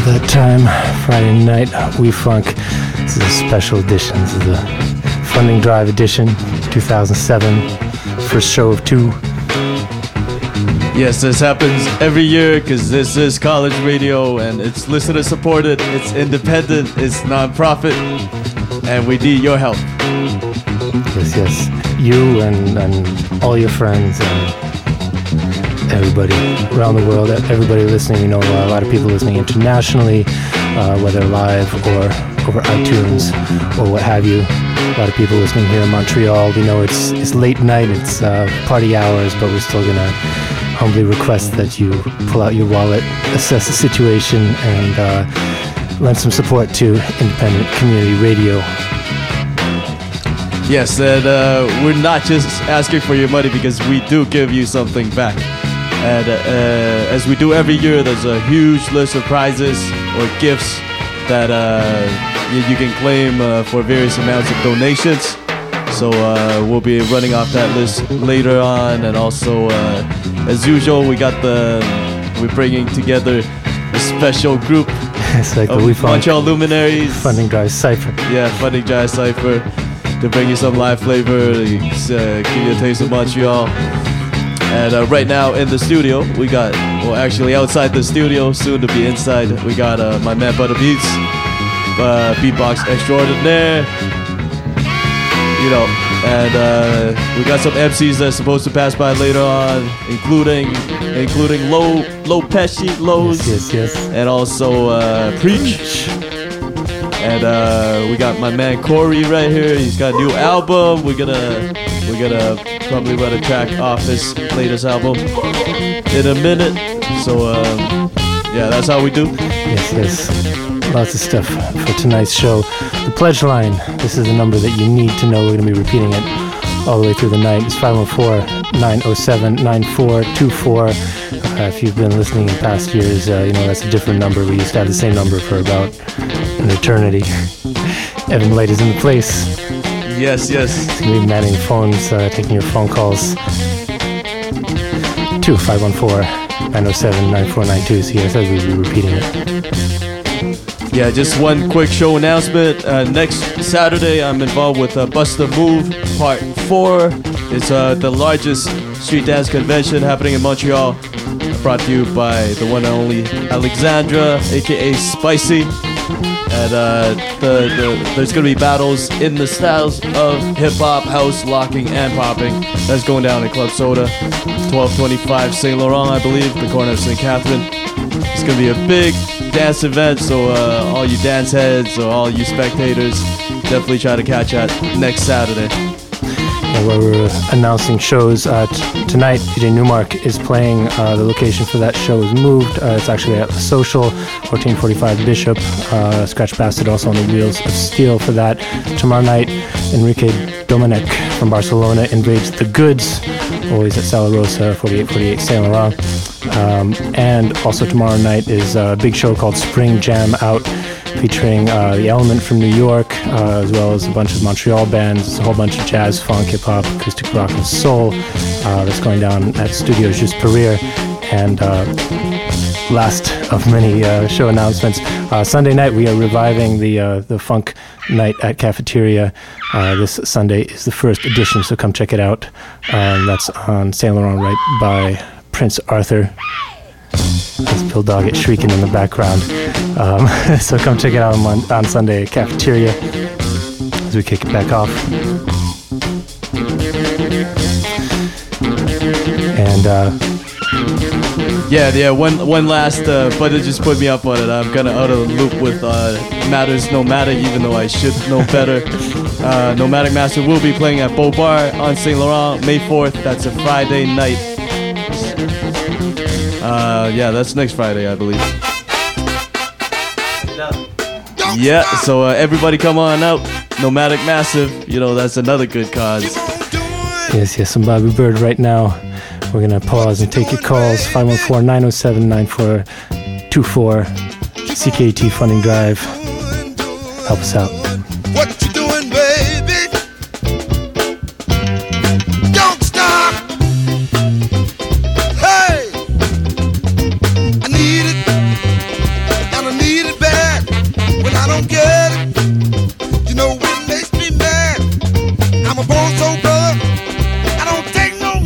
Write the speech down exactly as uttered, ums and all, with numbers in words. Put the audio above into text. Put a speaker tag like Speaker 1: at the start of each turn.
Speaker 1: that time, Friday night, We Funk. This is a special edition. This is the Funding Drive edition, two thousand seven, first show of two.
Speaker 2: Yes, this happens every year because this is college radio and it's listener supported, it's independent, it's non-profit, and we need your help.
Speaker 1: Yes, yes. You and, and all your friends and everybody around the world, everybody listening. You know, a lot of people listening internationally, uh, whether live or over iTunes or what have you. A lot of people listening here in Montreal. We know it's it's late night, it's uh, party hours, but we're still gonna humbly request that you pull out your wallet, assess the situation, and uh, lend some support to independent community radio.
Speaker 2: Yes, and uh, we're not just asking for your money because we do give you something back. And uh, as we do every year, there's a huge list of prizes or gifts that uh, you, you can claim uh, for various amounts of donations. So uh, we'll be running off that list later on, and also uh, as usual, we got the we're bringing together a special group
Speaker 1: it's like
Speaker 2: of
Speaker 1: the
Speaker 2: Montreal luminaries.
Speaker 1: Funding Drive Cypher.
Speaker 2: Yeah, Funding Drive Cypher to bring you some live flavor, to uh, give you a taste of Montreal. And uh, right now in the studio, we got, well actually outside the studio, soon to be inside, we got uh, my man Butter Beats, uh, beatbox extraordinaire, you know, and uh, we got some M Cs that's supposed to pass by later on, including including Low Low Pesci, Lowe's,
Speaker 1: yes, yes, yes.
Speaker 2: and also uh, Preach. And uh, we got my man Corey right here. He's got a new album. We're gonna we're gonna probably run a track off his latest album in a minute. So um, yeah, that's how we do.
Speaker 1: Yes, yes. Lots of stuff for tonight's show. The pledge line. This is the number that you need to know. We're gonna be repeating it all the way through the night. It's five one four, nine oh seven, nine four two four. Uh, if you've been listening in past years, uh, you know that's a different number. We used to have the same number for about an eternity. Evan Light is in the place.
Speaker 2: Yes, yes.
Speaker 1: He's going to be manning phones, uh, taking your phone calls. two five one four, nine oh seven, nine four nine two. So yes, I will be repeating it.
Speaker 2: Yeah, just one quick show announcement. Uh, next Saturday, I'm involved with uh, Bust a Move Part four. It's uh, the largest street dance convention happening in Montreal. Brought to you by the one and only Alexandra, aka Spicy. And uh, the, the, there's going to be battles in the styles of hip-hop, house, locking, and popping. That's going down at Club Soda, twelve twenty-five Saint Laurent, I believe, the corner of Saint Catherine. It's going to be a big dance event, so uh, all you dance heads or all you spectators, definitely try to catch that next Saturday.
Speaker 1: And where we're announcing shows uh, t- tonight, D J Newmark is playing. Uh, the location for that show is moved. Uh, it's actually at the Social, fourteen forty-five Bishop. Uh, Scratch Bastard also on the Wheels of Steel for that. Tomorrow night, Enrique Dominic from Barcelona invades the Goods, always at Sala Rosa, forty-eight forty-eight Saint Laurent. Um, and also tomorrow night is a big show called Spring Jam Out, featuring uh, The Element from New York, uh, as well as a bunch of Montreal bands. It's a whole bunch of jazz, funk, hip-hop, acoustic rock, and soul uh, that's going down at Studio Juste pour Rire. And uh, last of many uh, show announcements, uh, Sunday night we are reviving the uh, the funk night at Cafeteria. Uh, this Sunday is the first edition, so come check it out. Um, that's on Saint Laurent right by Prince Arthur. There's Bill Doggett shrieking in the background. Um, so come check it out on, on Sunday at Cafeteria as we kick it back off. And uh,
Speaker 2: yeah, yeah. One, one last. Uh, but it just put me up on it. I'm kind of out of the loop with uh, Matters Nomadic, even though I should know better. Uh, Nomadic Master will be playing at Beau Bar on Saint Laurent, May fourth. That's a Friday night. Uh, yeah, that's next Friday, I believe. Yeah, so uh, everybody come on out. Nomadic Massive, you know, that's another good cause.
Speaker 1: Yes, yes, I'm Bobby Bird right now. We're going to pause and take your calls. five one four, nine oh seven, nine four two four. C K T Funding Drive. Help us out. What you do?